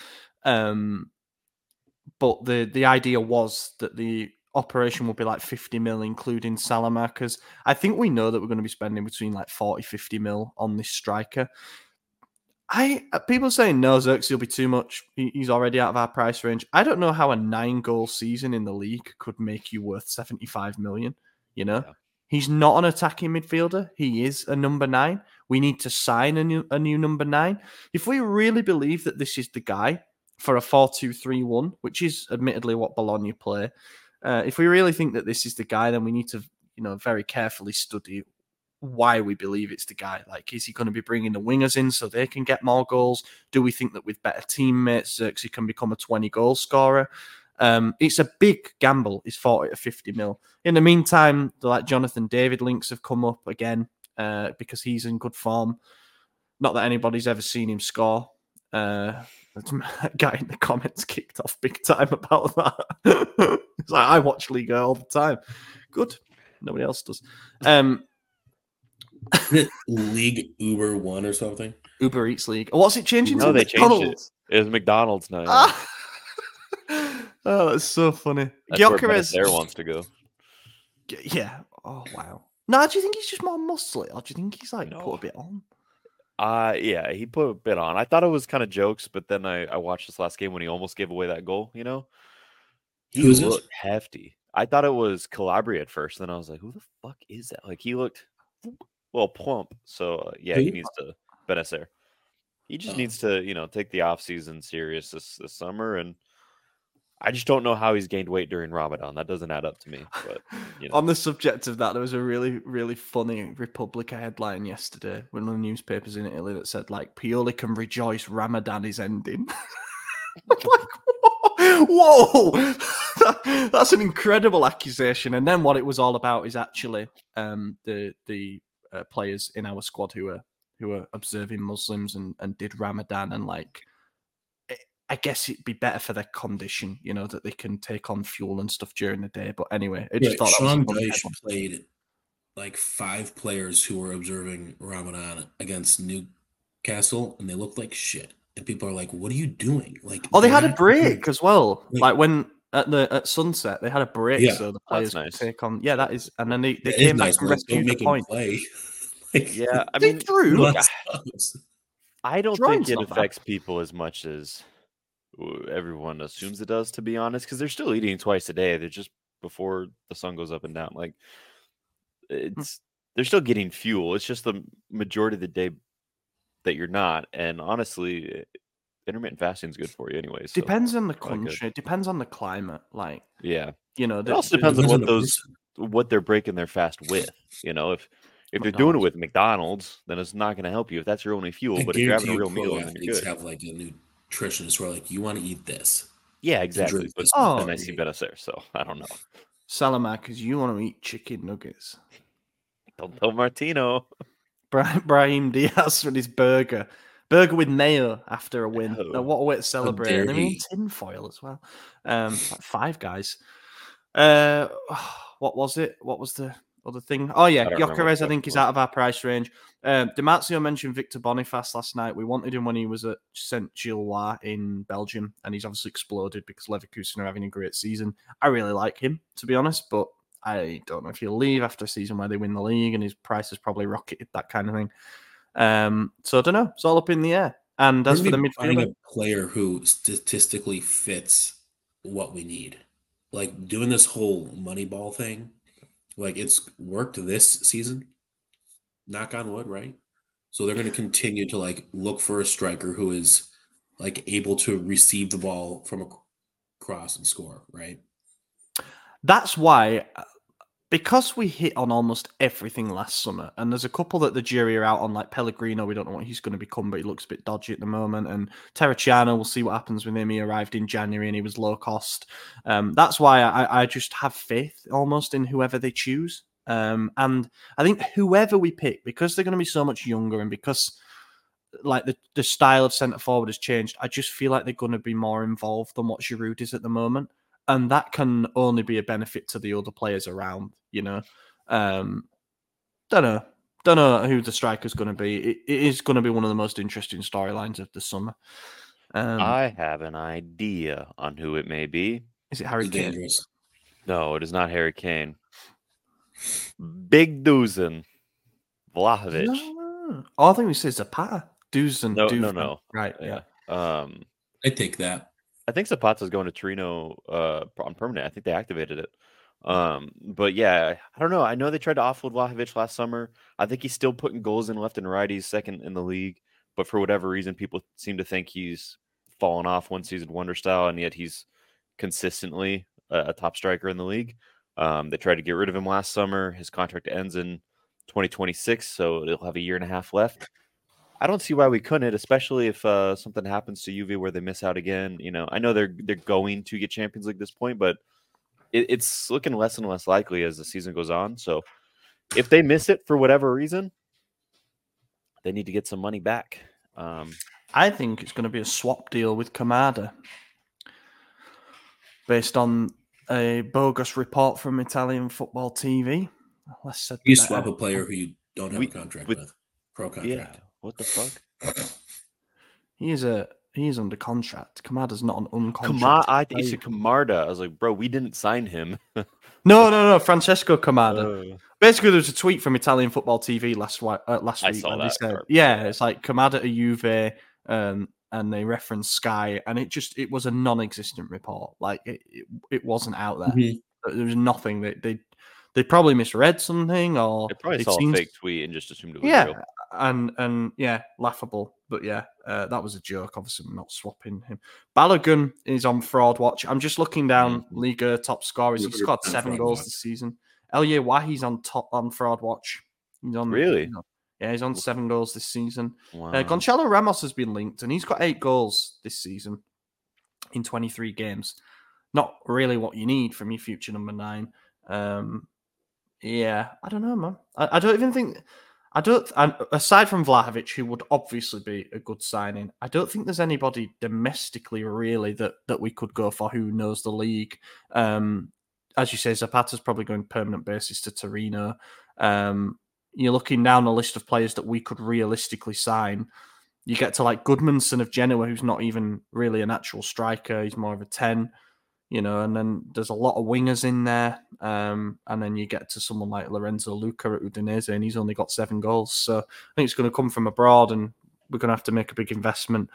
But the idea was that the operation would be like 50 mil, including Salama, because I think we know that we're going to be spending between like 40, 50 mil on this striker. People saying no, Xerxes will be too much. He's already out of our price range. I don't know how a 9-goal season in the league could make you worth 75 million. Yeah. He's not an attacking midfielder. He is a number 9. We need to sign a new number 9. If we really believe that this is the guy for a 4-2-3-1, which is admittedly what Bologna play, if we really think that this is the guy, then we need to, very carefully study why we believe it's the guy. Like, is he going to be bringing the wingers in so they can get more goals? Do we think that with better teammates, Xerxes can become a 20-goal scorer? It's a big gamble. It's 40 to 50 mil. In the meantime, like Jonathan David links have come up again because he's in good form. Not that anybody's ever seen him score. That guy in the comments kicked off big time about that. It's like, I watch Liga all the time. Good. Nobody else does. League Uber One or something? Uber Eats League. What's it changing to? No, they McDonald's? changed it. It was McDonald's now. Oh, that's so funny. That's where Benacer wants to go. Yeah. Oh, wow. No, do you think he's just more muscly, or do you think he's like put a bit on? Yeah, he put a bit on. I thought it was kind of jokes, but then I watched this last game when he almost gave away that goal, you know? He looked hefty. I thought it was Calabria at first, then I was like, who the fuck is that? Like, he looked, well, plump. So, yeah, he needs to, Benacer. He just needs to, you know, take the offseason serious this summer, and I just don't know how he's gained weight during Ramadan. That doesn't add up to me. But you know. On the subject of that, there was a really, really funny Republica headline yesterday when one of the newspapers in Italy that said, like, Pioli can rejoice Ramadan is ending. Like, whoa! That's an incredible accusation. And then what it was all about is actually the players in our squad who are observing Muslims and did Ramadan, and like, I guess it'd be better for their condition, you know, that they can take on fuel and stuff during the day. But anyway, I just thought Sean Dyche played like 5 players who were observing Ramadan against Newcastle, and they looked like shit. And people are like, "What are you doing?" Like, they had a break as well. Like when at sunset, they had a break, so the players could take on. Yeah, that is, and then they came back and rescued the point. Play. Yeah, I mean, look, I don't think it affects people as much as everyone assumes it does, to be honest, because they're still eating twice a day. They're just before the sun goes up and down. Like, they're still getting fuel. It's just the majority of the day that you're not. And honestly, intermittent fasting is good for you anyways. So depends on the country. It depends on the climate. Like, yeah, you know, it also depends on what they're breaking their fast with. You know, if they're doing it with McDonald's, then it's not going to help you if that's your only fuel. But if you're having a real meal, then you're good. Have like a nutritionist where like, you want to eat this. Yeah, exactly. But then I see Benacer, so I don't know. Salamak, because you want to eat chicken nuggets. Del Martino. Brahim Diaz with his burger with mayo after a win. What a way to celebrate! And they're in tinfoil as well. Like 5 guys. What was it? What was the other thing? Oh yeah, Gyökeres I think is out of our price range. Damasio mentioned Victor Boniface last night. We wanted him when he was at Saint Gilloise in Belgium, and he's obviously exploded because Leverkusen are having a great season. I really like him, to be honest, but I don't know if he'll leave after a season where they win the league, and his price has probably rocketed, that kind of thing. So I don't know. It's all up in the air. And as for the midfielder, a player who statistically fits what we need, like doing this whole Moneyball thing, like it's worked this season. Knock on wood, right? So they're going to continue to like look for a striker who is like able to receive the ball from a cross and score, right? That's why, because we hit on almost everything last summer, and there's a couple that the jury are out on, like Pellegrino. We don't know what he's going to become, but he looks a bit dodgy at the moment. And Terracciano, we'll see what happens with him. He arrived in January and he was low cost. That's why I just have faith almost in whoever they choose. And I think whoever we pick, because they're going to be so much younger and because like the style of centre forward has changed, I just feel like they're going to be more involved than what Giroud is at the moment. And that can only be a benefit to the other players around, you know. Don't know who the striker's going to be. It is going to be one of the most interesting storylines of the summer. I have an idea on who it may be. Is it Harry Kane? No, it is not Harry Kane. Big Dusan Vlahovic. No. Oh, I think we said Zapata. Dusan. No. Right, yeah. I take that. I think Zapata's going to Torino on permanent. I think they activated it. But yeah, I don't know. I know they tried to offload Vlahovic last summer. I think he's still putting goals in left and right. He's second in the league. But for whatever reason, people seem to think he's fallen off one season wonder style, and yet he's consistently a top striker in the league. They tried to get rid of him last summer. His contract ends in 2026, so it'll have a year and a half left. I don't see why we couldn't, especially if something happens to Juve where they miss out again. I know they're going to get Champions League at this point, but it's looking less and less likely as the season goes on. So if they miss it for whatever reason, they need to get some money back. I think it's going to be a swap deal with Kamada based on a bogus report from Italian football TV. Less said you swap a player who you don't have a contract with. Pro contract. Yeah. What the fuck? He is under contract. Kamada's not an uncontracted. I think you said Camarda. I was like, bro, we didn't sign him. No. Francesco Kamada. Basically, there was a tweet from Italian football TV last week. I saw that. They said, it's like Kamada to Juve, and they referenced Sky, and it was a non-existent report. Like it wasn't out there. Mm-hmm. There was nothing that they probably misread something, or they probably saw a fake tweet and just assumed it was real. And laughable. But that was a joke. Obviously, we're not swapping him. Balogun is on fraud watch. I'm just looking down Liga top scorers. He's scored 7 goals this season. Elie Wahi's on fraud watch. He's on really. He's on 7 goals this season. Wow. Gonçalo Ramos has been linked, and he's got 8 goals this season in 23 games. Not really what you need from your future number 9. I don't know, man. I don't even think. Aside from Vlahovic, who would obviously be a good signing, I don't think there's anybody domestically really that we could go for who knows the league. As you say, Zapata's probably going permanent basis to Torino. You're looking down a list of players that we could realistically sign. You get to like Goodmanson of Genoa, who's not even really a natural striker. He's more of a 10. And then there's a lot of wingers in there. And then you get to someone like Lorenzo Luca at Udinese, and he's only got 7 goals. So I think it's going to come from abroad, and we're going to have to make a big investment.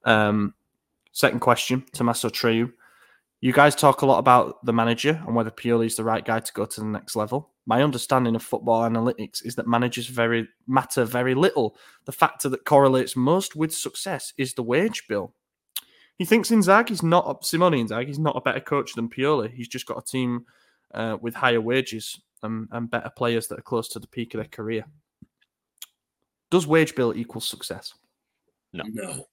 Second question, Tommaso Treu. You guys talk a lot about the manager and whether Pioli is the right guy to go to the next level. My understanding of football analytics is that managers matter very little. The factor that correlates most with success is the wage bill. He thinks Simone Inzaghi's not a better coach than Pioli. He's just got a team with higher wages and better players that are close to the peak of their career. Does wage bill equal success? No.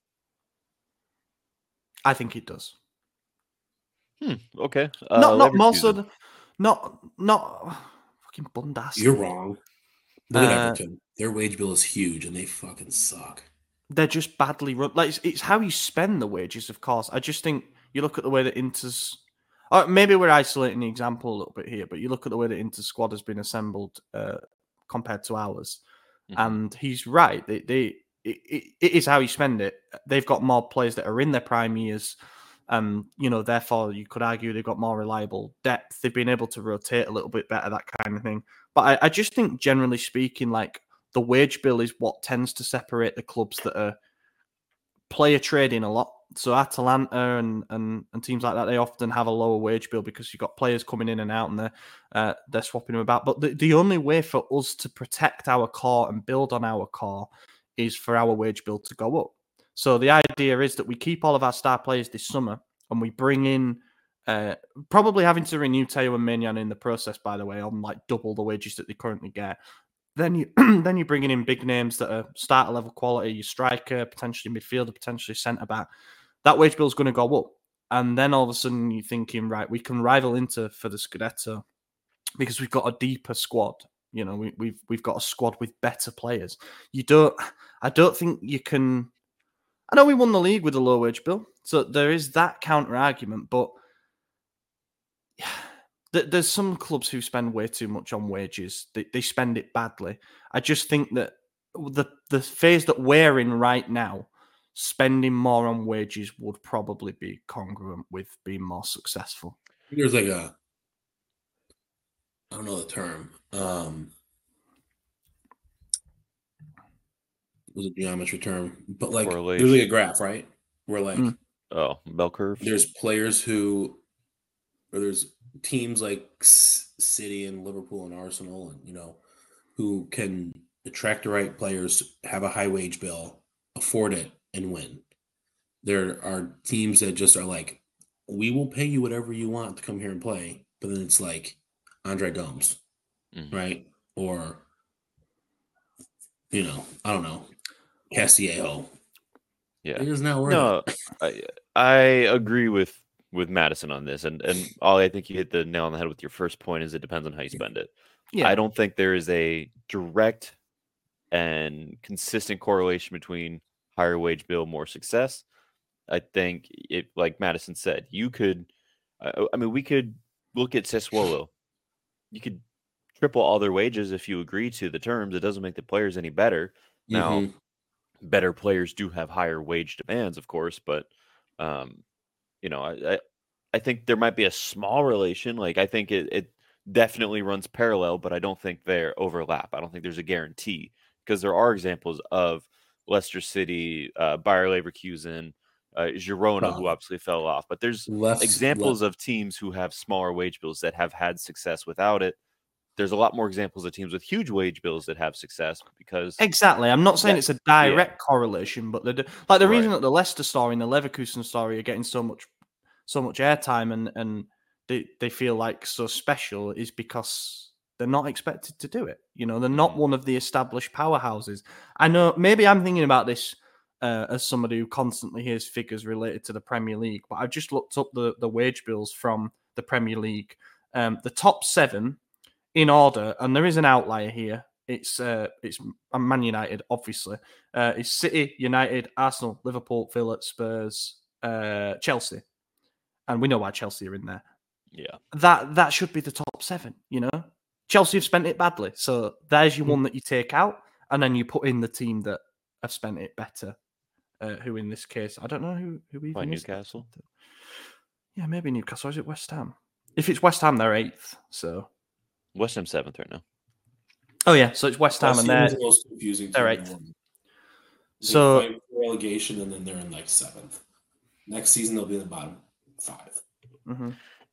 I think it does. Okay. Not more so. Not fucking Bundas. You're wrong. Look at Everton. Their wage bill is huge, and they fucking suck. They're just badly run. Like it's how you spend the wages, of course. I just think you look at the way that Inter's. Maybe we're isolating the example a little bit here, but you look at the way that Inter's squad has been assembled compared to ours, and he's right. It is how you spend it. They've got more players that are in their prime years. Therefore, you could argue they've got more reliable depth. They've been able to rotate a little bit better, that kind of thing. But I just think, generally speaking, like the wage bill is what tends to separate the clubs that are player trading a lot. So Atalanta and teams like that, they often have a lower wage bill because you've got players coming in and out, and they're swapping them about. But the only way for us to protect our core and build on our core is for our wage bill to go up. So the idea is that we keep all of our star players this summer, and we bring in, probably having to renew Teo and Maignan in the process, by the way, on like double the wages that they currently get. Then you're bringing in big names that are starter level quality, your striker, potentially midfielder, potentially centre back. That wage bill is going to go up, and then all of a sudden you're thinking, right, we can rival Inter for the Scudetto because we've got a deeper squad. We've got a squad with better players. I don't think you can. I know we won the league with a low wage bill, so there is that counter argument, but there's some clubs who spend way too much on wages. They spend it badly. I just think that the phase that we're in right now, spending more on wages would probably be congruent with being more successful. There's like I don't know the term. Was a geometry term, but like there's like a graph, right? Where like bell curve. There's players there's teams like City and Liverpool and Arsenal, and who can attract the right players, have a high wage bill, afford it, and win. There are teams that just are like, we will pay you whatever you want to come here and play, but then it's like Andre Gomes, right? Or I don't know, Castillejo. Yeah. It is not worth No, it. I agree with Madison on this, and Ollie, I think you hit the nail on the head with your first point. Is it depends on how you spend it. Yeah. I don't think there is a direct and consistent correlation between higher wage bill, more success. I think it, like Madison said, you could. I mean, we could look at Sassuolo. You could triple all their wages if you agree to the terms. It doesn't make the players any better. Now, better players do have higher wage demands, of course, but I think there might be a small relation. Like I think it definitely runs parallel, but I don't think they overlap. I don't think there's a guarantee because there are examples of Leicester City, Bayer Leverkusen, Girona, who obviously fell off. But there's examples of teams who have smaller wage bills that have had success without it. There's a lot more examples of teams with huge wage bills that have success because exactly. I'm not saying it's a direct correlation, but the reason that the Leicester story and the Leverkusen story are getting so much airtime and they feel like so special is because they're not expected to do it. They're not one of the established powerhouses. I know maybe I'm thinking about this as somebody who constantly hears figures related to the Premier League, but I've just looked up the wage bills from the Premier League. The top 7 in order, and there is an outlier here. It's Man United, obviously. It's City, United, Arsenal, Liverpool, Villa, Spurs, Chelsea. And we know why Chelsea are in there. Yeah. That should be the top 7, Chelsea have spent it badly. So there's your one that you take out, and then you put in the team that have spent it better. Who in this case, I don't know who even is. Newcastle? Yeah, maybe Newcastle. Or is it West Ham? If it's West Ham, they're 8th. So West Ham 7th right now. Oh yeah, so it's West Ham and they're the most confusing. They're 8th. So fight for relegation, and then they're in like 7th. Next season they'll be in the bottom 5. Mm-hmm.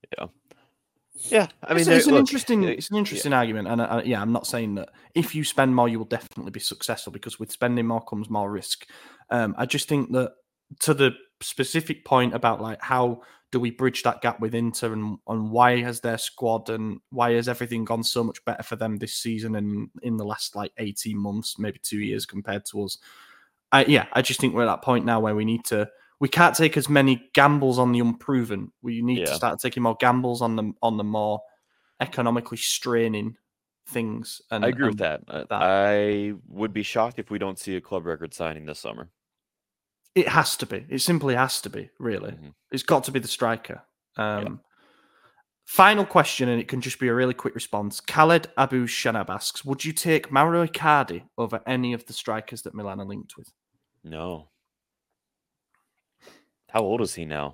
Yeah. I mean, it's an interesting argument, and I'm not saying that if you spend more, you will definitely be successful because with spending more comes more risk. I just think that to the specific point about like how do we bridge that gap with Inter and why has their squad and why has everything gone so much better for them this season and in the last like 18 months, maybe 2 years compared to us. I just think we're at that point now where we can't take as many gambles on the unproven. We need to start taking more gambles on the more economically straining things. And I agree with that. I would be shocked if we don't see a club record signing this summer. It has to be. It simply has to be, really. Mm-hmm. It's got to be the striker. Final question, and it can just be a really quick response. Khaled Abu Shanab asks, would you take Mauro Icardi over any of the strikers that Milan are linked with? No. How old is he now?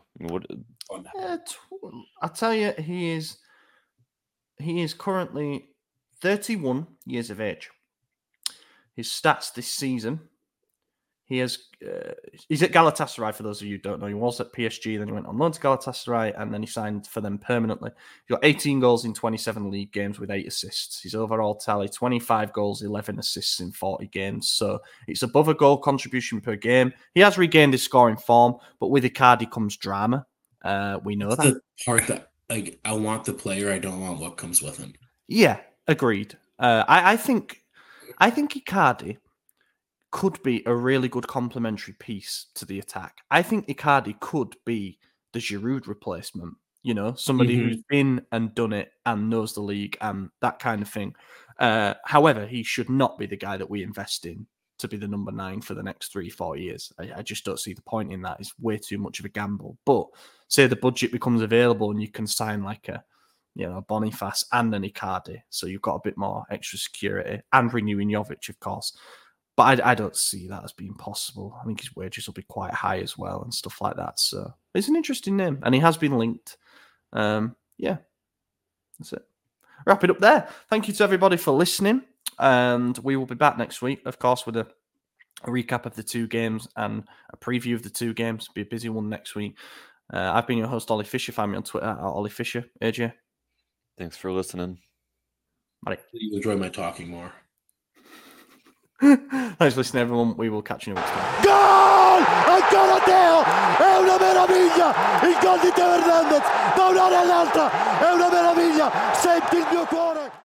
I'll tell you, he is currently 31 years of age. His stats this season, he's at Galatasaray, for those of you who don't know. He was at PSG, then he went on loan to Galatasaray, and then he signed for them permanently. He got 18 goals in 27 league games with 8 assists. His overall tally, 25 goals, 11 assists in 40 games. So it's above a goal contribution per game. He has regained his scoring form, but with Icardi comes drama. We know That's the part that I want the player, I don't want what comes with him. Yeah, agreed. I think Icardi could be a really good complementary piece to the attack. I think Icardi could be the Giroud replacement, somebody who's been and done it and knows the league and that kind of thing. However, he should not be the guy that we invest in to be the number 9 for the next 3-4 years. I just don't see the point in that. It's way too much of a gamble. But say the budget becomes available and you can sign like a Boniface and an Icardi, so you've got a bit more extra security and renewing Jovic, of course. But I don't see that as being possible. I think his wages will be quite high as well and stuff like that. So it's an interesting name. And he has been linked. That's it. Wrap it up there. Thank you to everybody for listening. And we will be back next week, of course, with a recap of the 2 games and a preview of the 2 games. It'll be a busy one next week. I've been your host, Ollie Fisher. Find me on Twitter at Ollie Fisher. AJ. Thanks for listening. Bye. You enjoy my talking more. Thanks for listening, everyone. We will catch you next time. Gol! Ancora Teo! È una meraviglia! Il gol di Teo Hernandez da un'area all'altra! È una meraviglia! Senti il mio cuore!